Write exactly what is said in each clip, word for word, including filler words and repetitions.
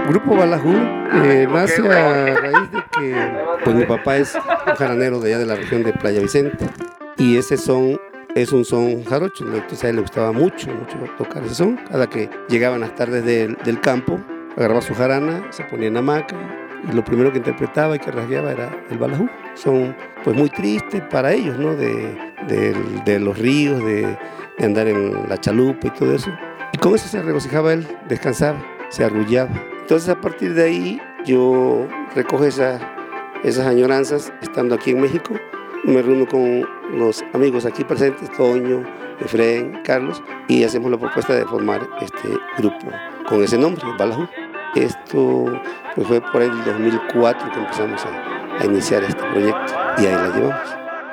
Grupo Balajú eh, nace a raíz de que pues, mi papá es un jaranero de allá de la región de Playa Vicente y ese son es un son jarocho, entonces a él le gustaba mucho, mucho tocar ese son. Cada que llegaban las tardes del, del campo, agarraba su jarana, se ponía en hamaca y lo primero que interpretaba y que rasgueaba era el balajú. Son pues muy tristes para ellos, ¿no? De, de, de los ríos, de, de andar en la chalupa y todo eso. Y con eso se regocijaba él, descansaba, se arrullaba. Entonces a partir de ahí yo recojo esa, esas añoranzas estando aquí en México. Me reúno con los amigos aquí presentes, Toño, Efraín, Carlos, y hacemos la propuesta de formar este grupo con ese nombre, Balajú. Esto pues, fue por ahí el dos mil cuatro que empezamos a, a iniciar este proyecto y ahí la llevamos.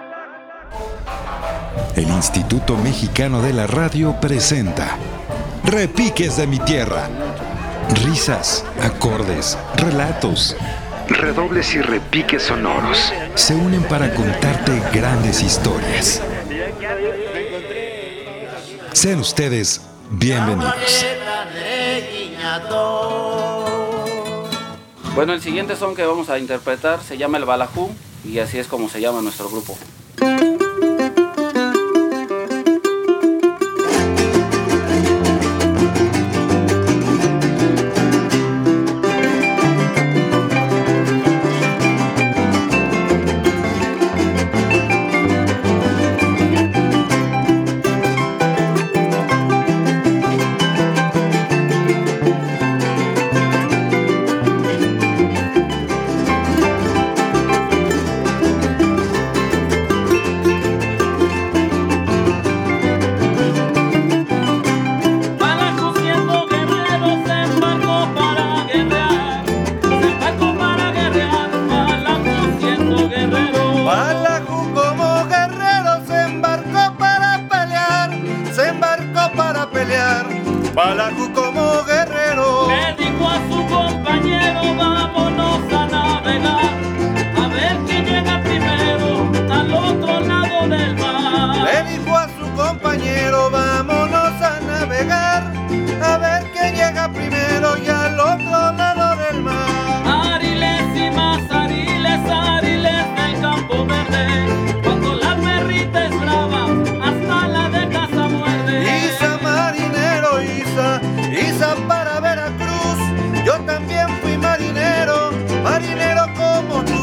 El Instituto Mexicano de la Radio presenta Repiques de mi Tierra. Risas, acordes, relatos, redobles y repiques sonoros se unen para contarte grandes historias. Sean ustedes bienvenidos. Bueno, el siguiente son que vamos a interpretar se llama el Balajú y así es como se llama nuestro grupo. Balajú como guerrero le dijo a su compañero, vámonos a navegar, a ver quién llega primero al otro lado del mar. Le dijo a su compañero, vámonos a navegar, a ver quién llega primero y al otro lado del mar. Ariles y más ariles, ariles del campo verde, cuando la perrita es brava, hasta la de casa muerde. Isa marinero, Isa, Isa para Veracruz, yo también fui marinero, marinero como tú.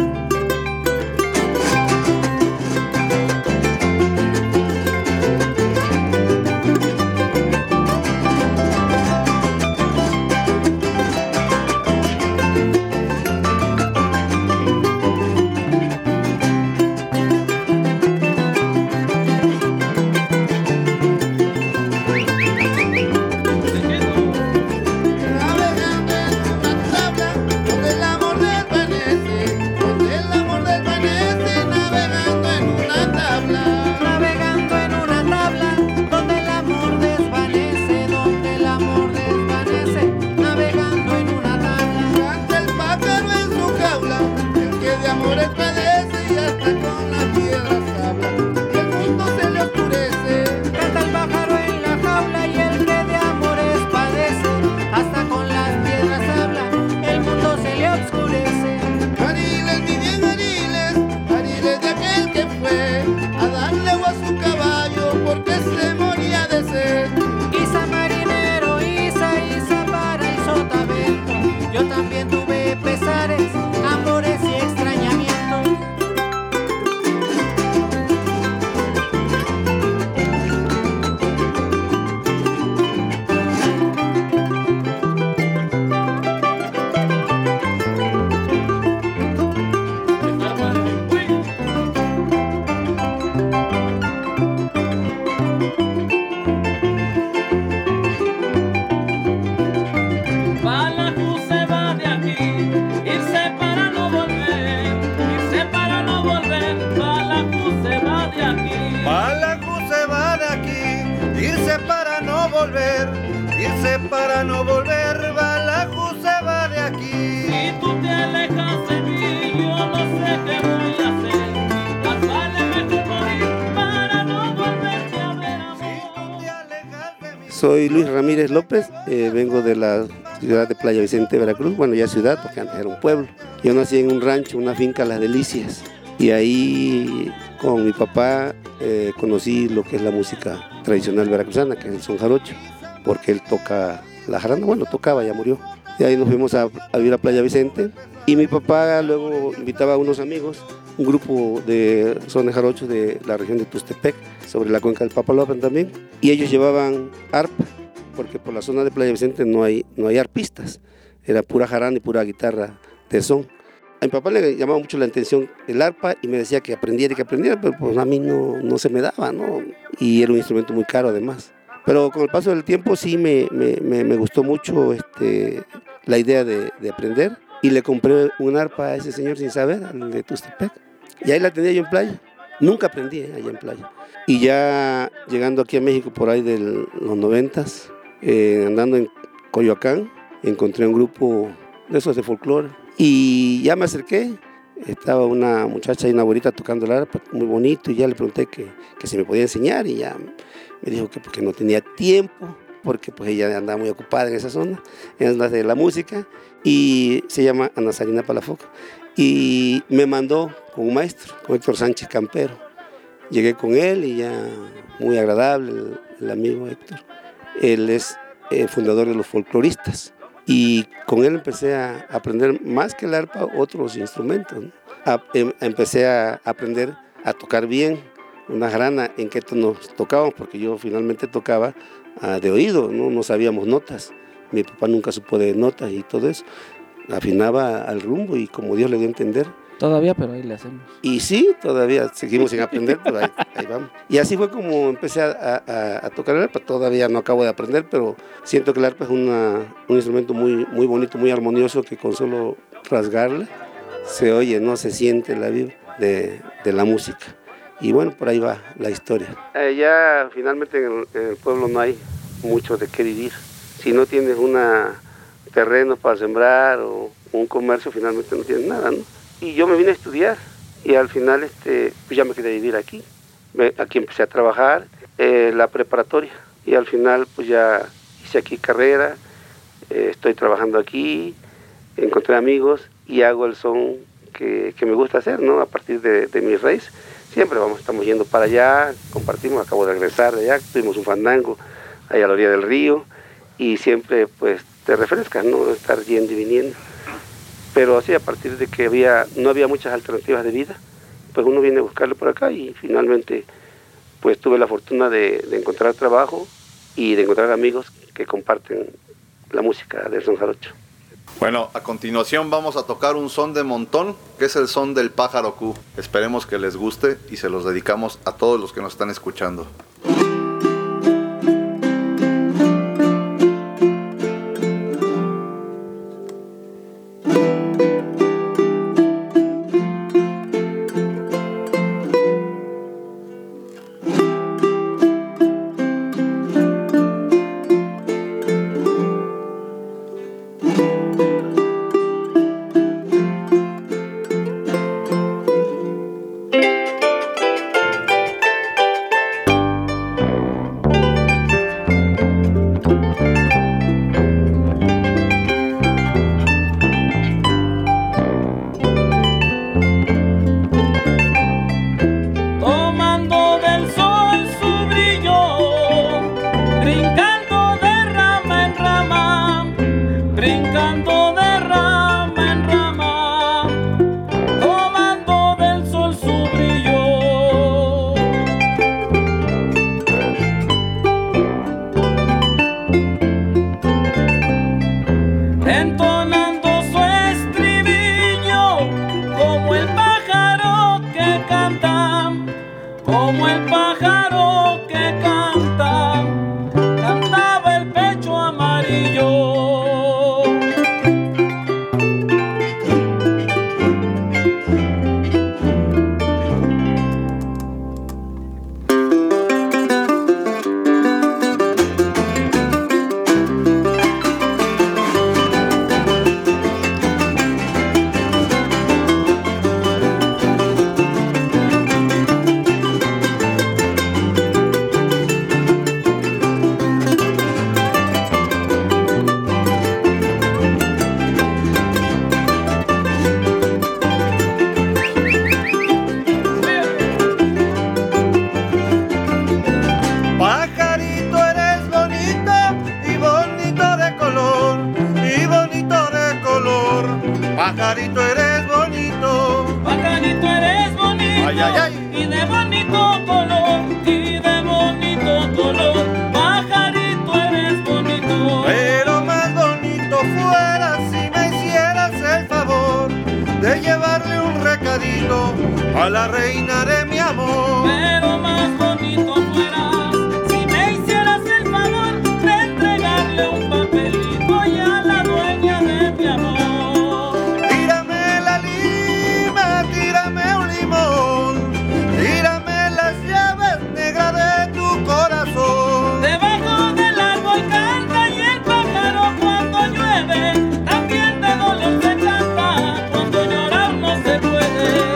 Irse para no volver, Balajú se va de aquí. Si tú te alejas de mí, yo no sé qué voy a hacer. Más vale mejor morir para no volverte a ver, amor. Si tú te alejas de mí. Soy Luis Ramírez López, eh, vengo de la ciudad de Playa Vicente, Veracruz. Bueno, ya ciudad, porque antes era un pueblo. Yo nací en un rancho, una finca, Las Delicias. Y ahí con mi papá eh, conocí lo que es la música tradicional veracruzana, que es el son jarocho, porque él toca la jarana, bueno, tocaba, ya murió. Y ahí nos fuimos a, a vivir a Playa Vicente. Y mi papá luego invitaba a unos amigos, un grupo de sones jarochos de la región de Tustepec, sobre la cuenca del Papaloapan también. Y ellos llevaban arpa, porque por la zona de Playa Vicente no hay, no hay arpistas, era pura jarana y pura guitarra de son. A mi papá le llamaba mucho la atención el arpa y me decía que aprendiera y que aprendiera, pero pues a mí no, no se me daba, ¿no? Y era un instrumento muy caro además. Pero con el paso del tiempo sí me, me, me, me gustó mucho este, la idea de, de aprender, y le compré un arpa a ese señor sin saber, al de Tustepec. Y ahí la tenía yo en Playa. Nunca aprendí eh, allá en Playa. Y ya llegando aquí a México por ahí de los noventas, eh, andando en Coyoacán, encontré un grupo de esos de folclore. Y ya me acerqué, estaba una muchacha y una abuelita tocando el arpa, muy bonito, y ya le pregunté que, que si me podía enseñar, y ya me dijo que porque no tenía tiempo, porque pues ella andaba muy ocupada en esa zona, en la de la música, y se llama Ana Sarina Palafox. Y me mandó con un maestro, con Héctor Sánchez Campero. Llegué con él y ya muy agradable, el, el amigo Héctor. Él es eh, fundador de los folcloristas. Y con él empecé a aprender más que el arpa, otros instrumentos, ¿no? A, em, empecé a aprender a tocar bien una jarana, en qué tonos tocábamos, porque yo finalmente tocaba uh, de oído, ¿no? No sabíamos notas. Mi papá nunca supo de notas y todo eso. Afinaba al rumbo y como Dios le dio a entender. Todavía, pero ahí le hacemos. Y sí, todavía seguimos sin aprender, pero ahí, ahí vamos. Y así fue como empecé a, a, a tocar el arpa. Todavía no acabo de aprender, pero siento que el arpa es una, un instrumento muy, muy bonito, muy armonioso, que con solo rasgarla se oye, no se siente la vibra de, de la música. Y bueno, por ahí va la historia. Eh, ya finalmente en el, en el pueblo no hay mucho de qué vivir. Si no tienes una terreno para sembrar o un comercio, finalmente no tienes nada, ¿no? Y yo me vine a estudiar y al final este, pues ya me quedé a vivir aquí. Me, aquí empecé a trabajar, eh, la preparatoria, y al final pues ya hice aquí carrera, eh, estoy trabajando aquí, encontré amigos y hago el son que, que me gusta hacer, ¿no? A partir de, de mis raíces. Siempre vamos, estamos yendo para allá, compartimos, acabo de regresar de allá, tuvimos un fandango allá a la orilla del río, y siempre pues te refrescas, ¿no? Estar yendo y viniendo. Pero así, a partir de que había, no había muchas alternativas de vida, pues uno viene a buscarlo por acá, y finalmente pues tuve la fortuna de, de encontrar trabajo y de encontrar amigos que comparten la música del son jarocho. Bueno, a continuación vamos a tocar un son de montón, que es el son del pájaro Q. Esperemos que les guste y se los dedicamos a todos los que nos están escuchando. pajarito eres bonito, pajarito eres bonito, ay, ay, ay. Y de bonito color, y de bonito color, pajarito eres bonito. Pero más bonito fuera si me hicieras el favor de llevarle un recadito a la reina de mi amor. Pero más bonito fuera si me hicieras el favor de entregarle un papelito y a la dueña de mi amor. Tírame la lima, tírame un limón, tírame las llaves negras de tu corazón. Debajo del árbol canta y el pájaro cuando llueve, también de dolor se canta, cuando llorar no se puede.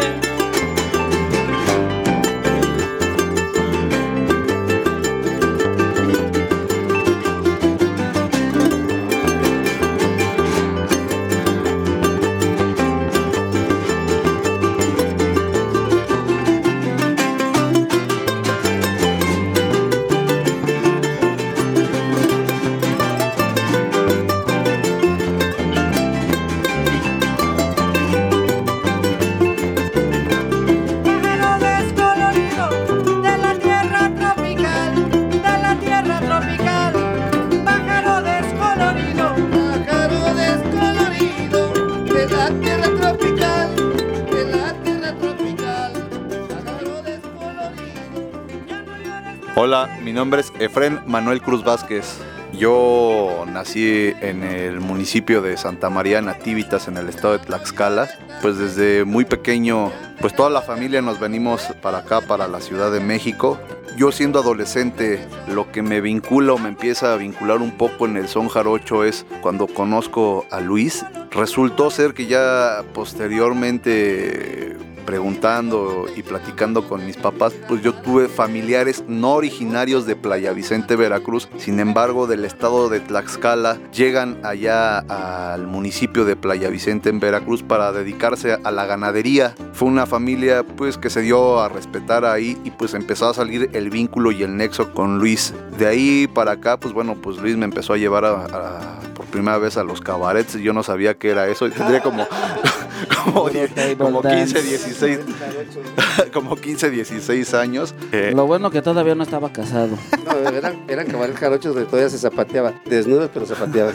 Pájaro descolorido de la tierra tropical, de la tierra tropical. Pájaro descolorido, Pájaro descolorido de la tierra tropical, de la tierra tropical. Pájaro descolorido. ya no llores más. Hola, mi nombre es Efrén Manuel Cruz Vázquez. Yo nací en el municipio de Santa María Nativitas, en el estado de Tlaxcala. Pues desde muy pequeño, pues toda la familia nos venimos para acá, para la Ciudad de México. Yo siendo adolescente, lo que me vincula o me empieza a vincular un poco en el son jarocho es cuando conozco a Luis. Resultó ser que ya posteriormente, preguntando y platicando con mis papás, pues yo tuve familiares no originarios de Playa Vicente, Veracruz, sin embargo del estado de Tlaxcala, llegan allá al municipio de Playa Vicente en Veracruz para dedicarse a la ganadería. Fue una familia pues que se dio a respetar ahí y pues empezó a salir el vínculo y el nexo con Luis. De ahí para acá, pues bueno, pues Luis me empezó a llevar a, a, por primera vez a los cabarets y yo no sabía qué era eso y tendría como como, como quince, dieciséis como quince, dieciséis años. Eh, Lo bueno que todavía no estaba casado. No, eran, eran cabarets jarochos donde todavía se zapateaba. Desnudos, pero zapateaba.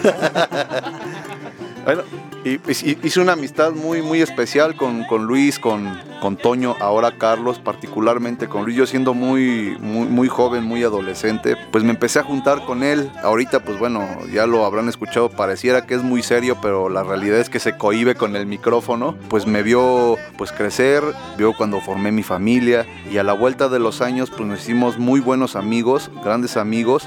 Bueno, y, y hice una amistad muy, muy especial con, con Luis, con, con Toño, ahora Carlos, particularmente con Luis. Yo siendo muy, muy, muy joven, muy adolescente, pues me empecé a juntar con él. Ahorita, pues bueno, ya lo habrán escuchado, pareciera que es muy serio, pero la realidad es que se cohíbe con el micrófono. Pues me vio pues crecer, vio cuando formé mi familia y a la vuelta de los años pues nos hicimos muy buenos amigos, grandes amigos.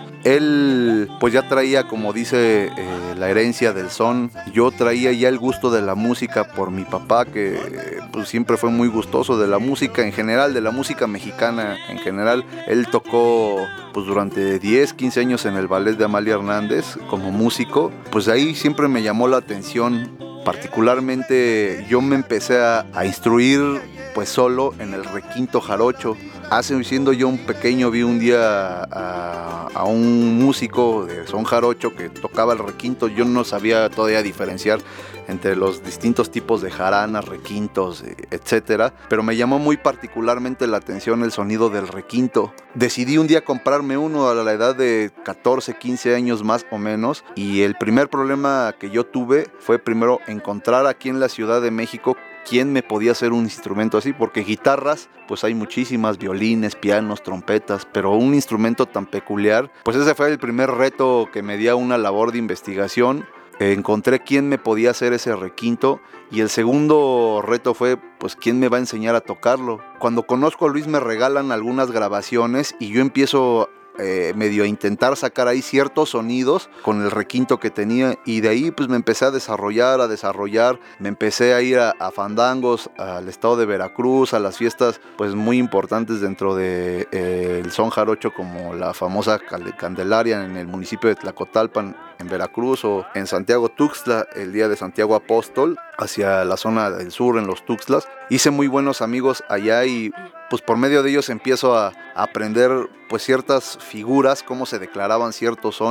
Él pues ya traía, como dice, eh, la herencia del son. Yo traía ya el gusto de la música por mi papá, que pues siempre fue muy gustoso de la música en general, de la música mexicana en general. Él tocó pues durante diez, quince años en el ballet de Amalia Hernández como músico. Pues ahí siempre me llamó la atención. Particularmente yo me empecé a, a instruir pues solo en el requinto jarocho. Hace, siendo yo un pequeño, vi un día a, a un músico de son jarocho que tocaba el requinto. Yo no sabía todavía diferenciar entre los distintos tipos de jaranas, requintos, etcétera, pero me llamó muy particularmente la atención el sonido del requinto. Decidí un día comprarme uno a la edad de catorce, quince años más o menos, y el primer problema que yo tuve fue primero encontrar aquí en la Ciudad de México quién me podía hacer un instrumento así, porque guitarras pues hay muchísimas, violines, pianos, trompetas, pero un instrumento tan peculiar, pues ese fue el primer reto que me dio una labor de investigación. Encontré quién me podía hacer ese requinto, y el segundo reto fue pues quién me va a enseñar a tocarlo. Cuando conozco a Luis me regalan algunas grabaciones y yo empiezo Eh, medio a intentar sacar ahí ciertos sonidos con el requinto que tenía, y de ahí pues me empecé a desarrollar, a desarrollar, me empecé a ir a, a fandangos, al estado de Veracruz, a las fiestas pues muy importantes dentro de eh, el son jarocho, como la famosa Candelaria en el municipio de Tlacotalpan en Veracruz, o en Santiago Tuxtla, el día de Santiago Apóstol, hacia la zona del sur, en los Tuxtlas. Hice muy buenos amigos allá y pues por medio de ellos empiezo a, a aprender pues ciertas figuras, cómo se declaraban ciertos sones,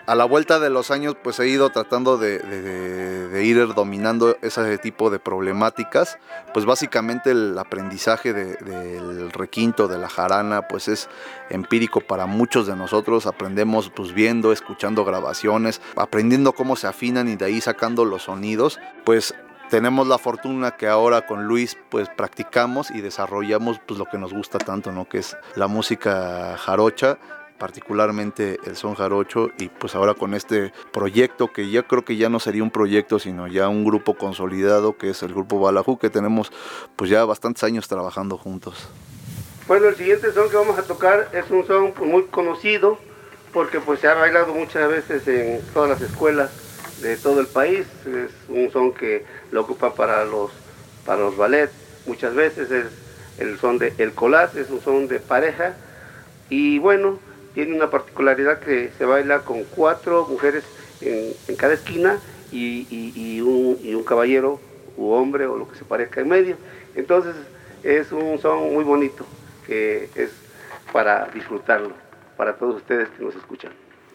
a la vuelta de los años pues he ido tratando de, de, de, de ir dominando ese tipo de problemáticas. Pues básicamente el aprendizaje de, del requinto, de la jarana, pues es empírico para muchos de nosotros. Aprendemos pues viendo, escuchando grabaciones, aprendiendo cómo se afinan y de ahí sacando los sonidos. Pues tenemos la fortuna que ahora con Luis pues practicamos y desarrollamos pues lo que nos gusta tanto, ¿no? Que es la música jarocha, particularmente el son jarocho, y pues ahora con este proyecto que ya creo que ya no sería un proyecto sino ya un grupo consolidado, que es el grupo Balajú, que tenemos pues ya bastantes años trabajando juntos. Bueno, el siguiente son que vamos a tocar es un son pues, muy conocido porque pues se ha bailado muchas veces en todas las escuelas de todo el país. Es un son que lo ocupa para los para los ballets muchas veces. Es el son de el colás, es un son de pareja y bueno, tiene una particularidad que se baila con cuatro mujeres en, en cada esquina y, y, y, un, y un caballero u hombre o lo que se parezca en medio. Entonces es un son muy bonito que es para disfrutarlo, para todos ustedes que nos escuchan.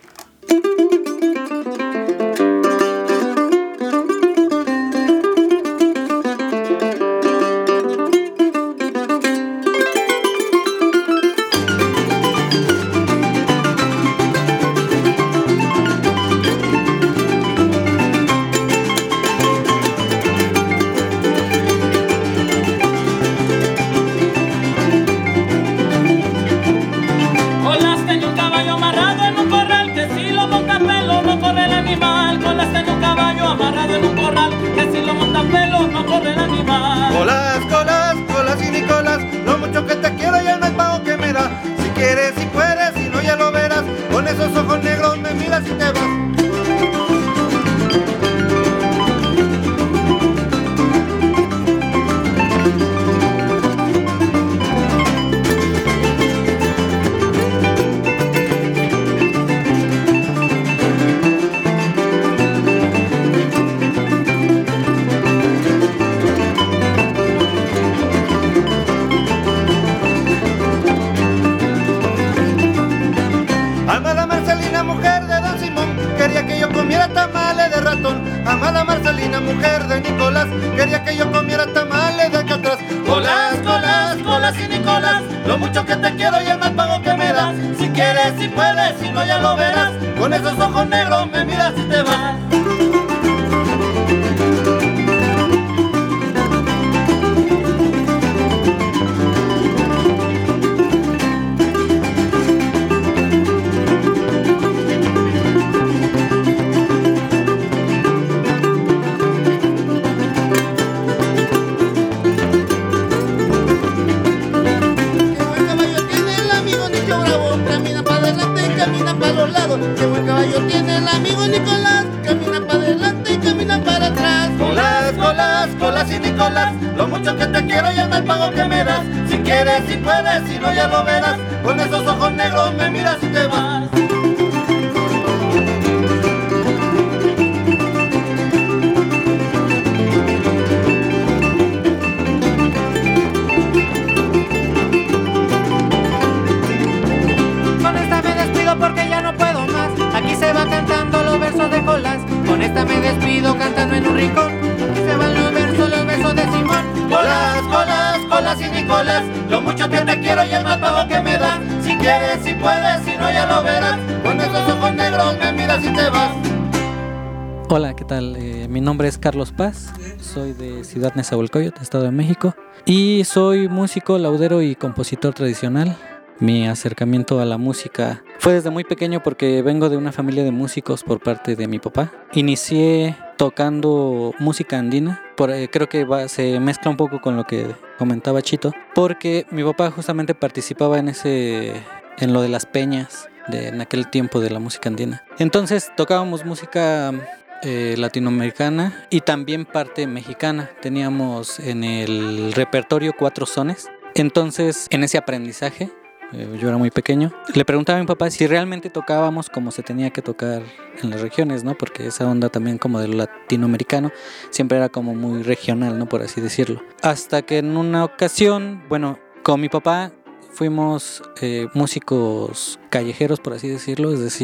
Hola, ¿qué tal? Eh, mi nombre es Carlos Paz, soy de Ciudad Nezahualcóyotl, Estado de México, y soy músico, laudero y compositor tradicional. Mi acercamiento a la música fue desde muy pequeño porque vengo de una familia de músicos por parte de mi papá. Inicié tocando música andina, por, eh, creo que va, se mezcla un poco con lo que comentaba Chito, porque mi papá justamente participaba en ese, en lo de las peñas de, en aquel tiempo de la música andina. Entonces tocábamos música eh, latinoamericana y también parte mexicana. Teníamos en el repertorio cuatro sones. Entonces, en ese aprendizaje, eh, yo era muy pequeño, le preguntaba a mi papá si realmente tocábamos como se tenía que tocar en las regiones, ¿no? Porque esa onda también como de lo latinoamericano siempre era como muy regional, ¿no? Por así decirlo. Hasta que en una ocasión, bueno, con mi papá fuimos eh, músicos callejeros, por así decirlo, es decir,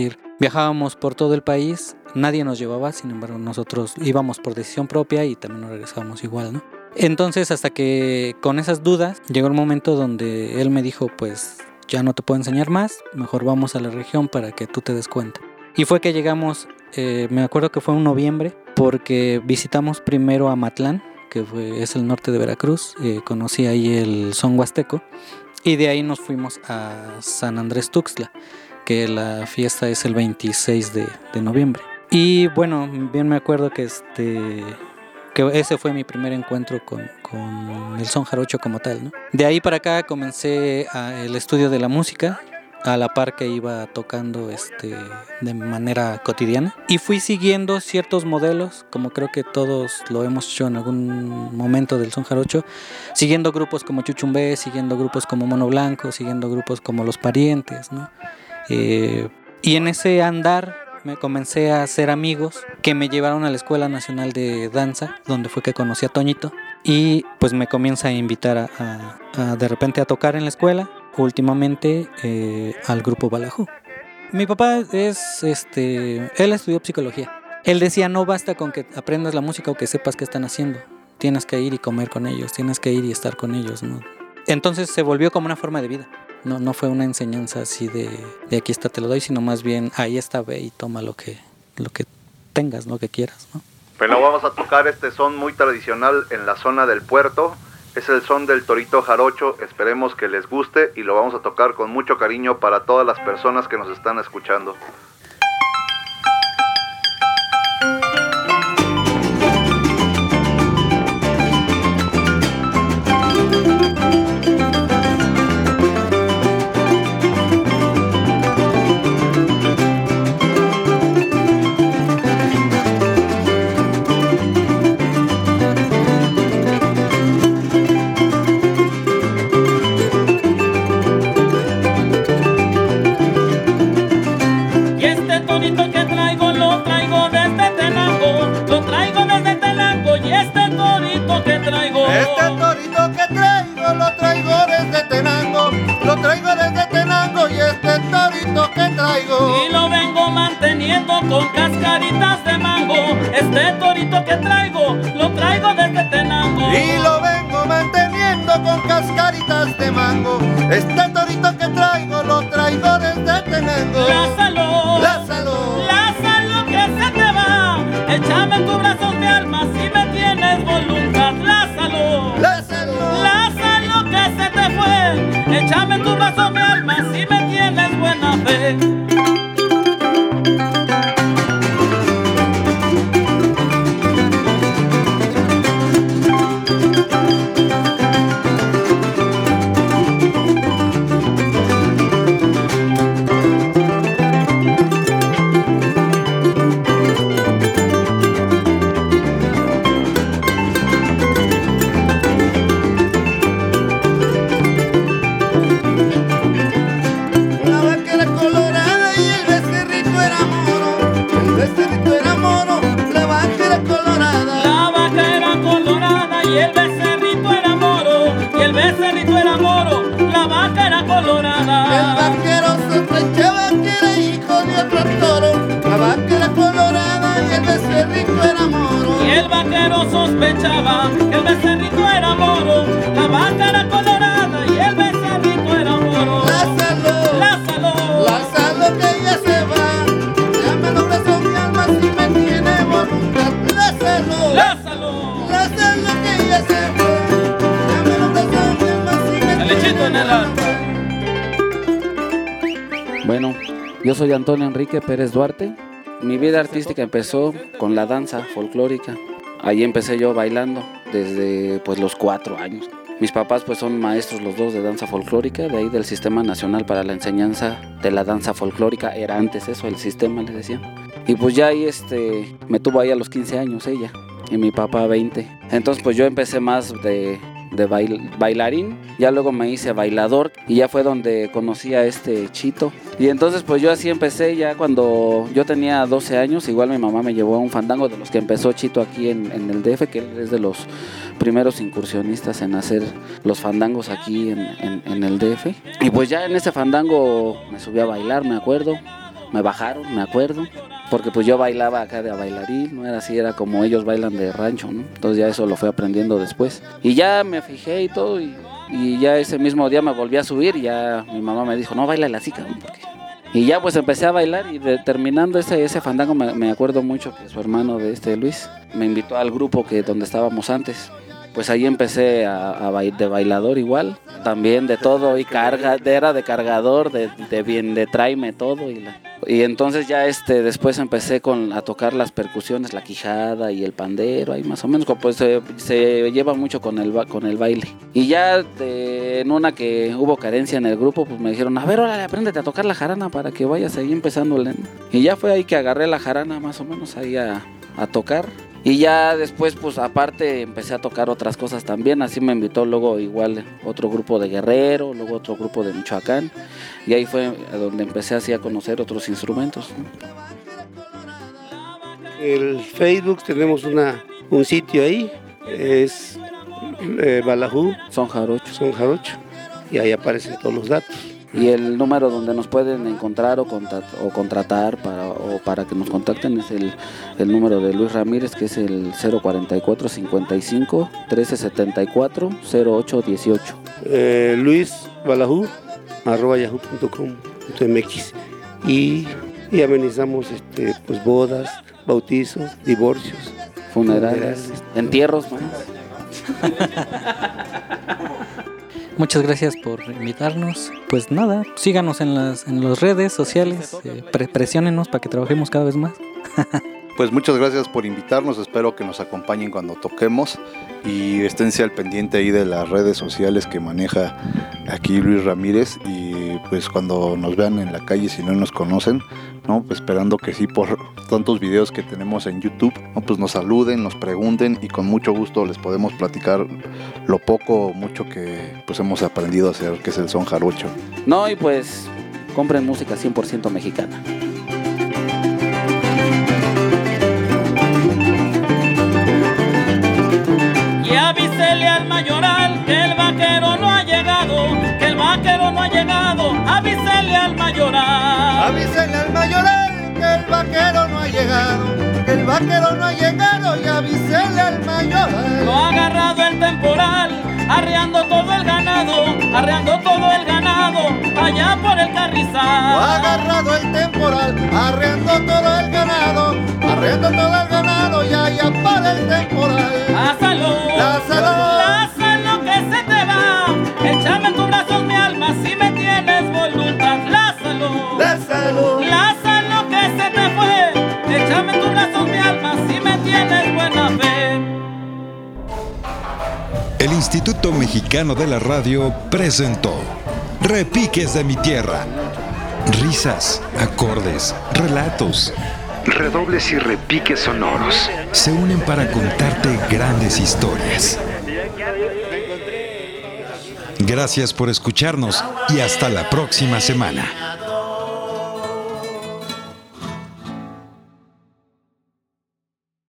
Viajábamos por todo el país, nadie nos llevaba, sin embargo nosotros íbamos por decisión propia y también nos regresábamos igual, ¿no? Entonces hasta que con esas dudas llegó el momento donde él me dijo, pues ya no te puedo enseñar más, mejor vamos a la región para que tú te des cuenta. Y fue que llegamos, eh, me acuerdo que fue en noviembre, porque visitamos primero a Matlán, que fue, es el norte de Veracruz, eh, conocí ahí el son huasteco, y de ahí nos fuimos a San Andrés Tuxtla, que la fiesta es el veintiséis de, de noviembre. Y bueno, bien me acuerdo que este... que ese fue mi primer encuentro con, con el son jarocho como tal, ¿no? De ahí para acá comencé a, el estudio de la música, a la par que iba tocando este, de manera cotidiana. Y fui siguiendo ciertos modelos, como creo que todos lo hemos hecho en algún momento del son jarocho, siguiendo grupos como Chuchumbé, siguiendo grupos como Mono Blanco, siguiendo grupos como Los Parientes, ¿no? Eh, y en ese andar me comencé a hacer amigos que me llevaron a la Escuela Nacional de Danza, donde fue que conocí a Toñito, y pues me comienza a invitar a, a, a de repente a tocar en la escuela, últimamente eh, al grupo Balajú. Mi papá es, este, él estudió psicología. Él decía, no basta con que aprendas la música o que sepas qué están haciendo, tienes que ir y comer con ellos, tienes que ir y estar con ellos, ¿no? Entonces se volvió como una forma de vida. No, no fue una enseñanza así de, de aquí está, te lo doy, sino más bien ahí está, ve y toma lo que, lo que tengas, lo que quieras, ¿no? Bueno, vamos a tocar este son muy tradicional en la zona del puerto. Es el son del torito jarocho, esperemos que les guste y lo vamos a tocar con mucho cariño para todas las personas que nos están escuchando. Con cascaritas de mango, este torito que traigo, lo traigo desde Tenango. Y lo vengo manteniendo con cascaritas de mango. Este torito que traigo, lo traigo desde Tenango. Lázalo, Lázalo, Lázalo que se te va. Échame en tus brazos mi alma si me tienes voluntad. Lázalo, Lázalo, Lázalo que se te fue. Échame en tus brazos mi alma si me tienes buena fe. Sospechaba que el becerrito era moro, la vaca era colorada y el becerrito era moro. Lázalo, Lázalo, Lázalo que ella se va. Llame los brazos mi alma si me tiene voluntad. Lázalo, Lázalo, Lázalo que ella se va. Llame los brazos mi alma si me el tiene lechito en el alma. Bueno, yo soy Antonio Enrique Pérez Duarte. Mi vida artística empezó con la danza folclórica. Ahí empecé yo bailando desde pues los cuatro años. Mis papás pues son maestros los dos de danza folclórica, de ahí del Sistema Nacional para la Enseñanza de la Danza Folclórica, era antes eso, el sistema les decían. Y pues ya ahí este, me tuvo ahí a los quince años ella y mi papá veinte. Entonces pues yo empecé más de, de bail, bailarín, ya luego me hice bailador y ya fue donde conocí a este Chito. Y entonces pues yo así empecé ya cuando yo tenía doce años, igual mi mamá me llevó a un fandango de los que empezó Chito aquí en, en el D F, que él es de los primeros incursionistas en hacer los fandangos aquí en, en, en el D F. Y pues ya en ese fandango me subí a bailar, me acuerdo, me bajaron, me acuerdo, porque pues yo bailaba acá de bailarín, no era así, era como ellos bailan de rancho, ¿no? Entonces ya eso lo fui aprendiendo después. Y ya me fijé y todo, y, y ya ese mismo día me volví a subir y ya mi mamá me dijo, no, bailale así, cabrón, porque... Y ya pues empecé a bailar y de, terminando ese, ese fandango me, me acuerdo mucho que su hermano de este Luis me invitó al grupo que donde estábamos antes. Pues ahí empecé a, a bailar de bailador igual, también de todo y carga, era de cargador, de, de bien, de tráeme todo y la, y entonces ya este después empecé con a tocar las percusiones, la quijada y el pandero, ahí más o menos, pues se, se lleva mucho con el con el baile. Y ya de, en una que hubo carencia en el grupo, pues me dijeron, a ver, órale, apréndete a tocar la jarana para que vayas ahí empezándole. Y ya fue ahí que agarré la jarana más o menos ahí a, a tocar. Y ya después, pues aparte, empecé a tocar otras cosas también. Así me invitó luego igual otro grupo de Guerrero, luego otro grupo de Michoacán. Y ahí fue donde empecé así a conocer otros instrumentos, ¿no? El Facebook tenemos una, un sitio ahí, es eh, Balajú. Son Jarocho. Son Jarocho. Y ahí aparecen todos los datos. Y el número donde nos pueden encontrar o, contrat, o contratar para, o para que nos contacten es el, el número de Luis Ramírez, que es el cero cuarenta y cuatro, cincuenta y cinco, trece setenta y cuatro, cero ocho dieciocho. Eh, Luis Balajú, arroba yahoo punto com punto mx. Y, y amenizamos este, pues, bodas, bautizos, divorcios, funerales, funerales entierros, ¿no? Muchas gracias por invitarnos. Pues nada, síganos en las en las redes sociales, eh, pre presiónenos para que trabajemos cada vez más. Pues muchas gracias por invitarnos, espero que nos acompañen cuando toquemos y esténse al pendiente ahí de las redes sociales que maneja aquí Luis Ramírez, y pues cuando nos vean en la calle, si no nos conocen, ¿no? Pues esperando que sí, por tantos videos que tenemos en YouTube, ¿no? Pues nos saluden, nos pregunten y con mucho gusto les podemos platicar lo poco o mucho que pues hemos aprendido a hacer, que es el son jarocho. No, y pues compren música cien por ciento mexicana. Y avísele al mayoral que el vaquero no ha llegado, que el vaquero no ha llegado, avísele al mayoral. Avísele al mayoral que el vaquero no ha llegado, que el vaquero no ha llegado, y avísele al mayoral. Lo ha agarrado el temporal, arreando todo el ganado, arreando todo el ganado, allá por el Carrizal. Lo ha agarrado el temporal, arreando todo el ganado, arreando todo el ganado, y allá por el temporal. Lázalo, Lázalo, Lázalo que se te va, échame en tus brazos mi alma si me tienes voluntad. Lázalo, Lázalo, Lázalo que se te fue, échame en tus brazos mi alma si me tienes buena fe. El Instituto Mexicano de la Radio presentó Repiques de mi Tierra. Risas, acordes, relatos. Redobles y repiques sonoros se unen para contarte grandes historias. Gracias por escucharnos y hasta la próxima semana.